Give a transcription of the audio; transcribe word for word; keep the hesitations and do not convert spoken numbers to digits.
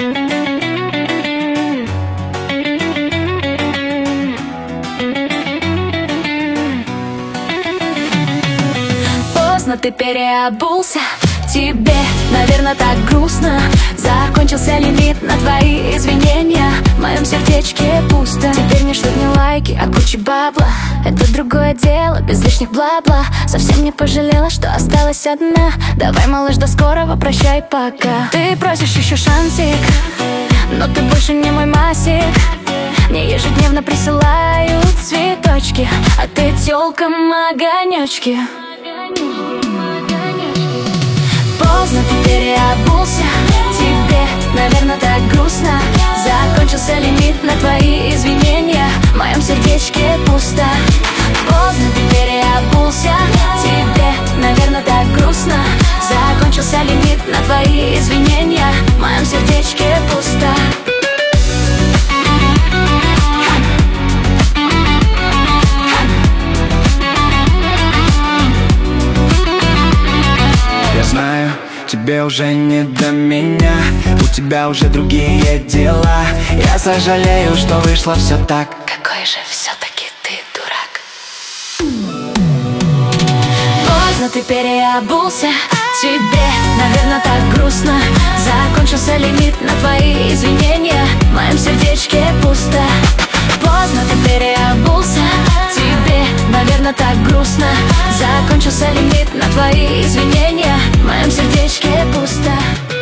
Поздно ты переобулся, тебе, наверное, так грустно. Закончился лимит на твои извинения, в моем сердечке пусто. Теперь мне шлют не лайки, а куча бабла. Это другое дело, без лишних бла-бла. Совсем не пожалела, что осталась одна. Давай, малыш, до скорого, прощай, пока. Ты просишь еще шансик, но ты больше не мой масик. Мне ежедневно присылают цветочки, а ты тёлкам огонёчки. Поздно ты переобулся, тебе, наверное, так грустно. Закончился лимит на твои извинения, в моем сердечке пусто. Поздно ты переобулся, тебе, наверное, так грустно. Закончился лимит на твои извинения, в моем сердечке пусто. Я знаю, тебе уже не до меня, у тебя уже другие дела. Я сожалею, что вышло все так. Какой же все-таки ты дурак. Поздно ты переобулся, тебе, наверное, так грустно. Закончился лимит на твои извинения, в моем сердечке пусто. Поздно ты переобулся, тебе, наверное, так грустно. Закончился лимит на твои извинения, в моем сердечке пусто.